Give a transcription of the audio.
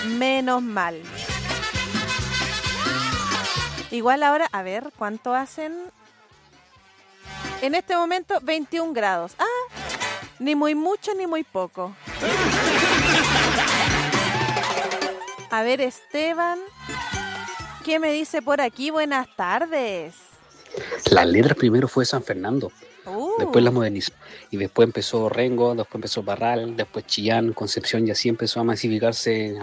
Menos mal. Igual ahora, a ver, ¿cuánto hacen? En este momento, 21 grados. Ni muy mucho ni muy poco. A ver, Esteban, ¿qué me dice por aquí? Buenas tardes. Las letras primero fue San Fernando, después la modernizó, y después empezó Rengo, después empezó Parral, después Chillán, Concepción, y así empezó a masificarse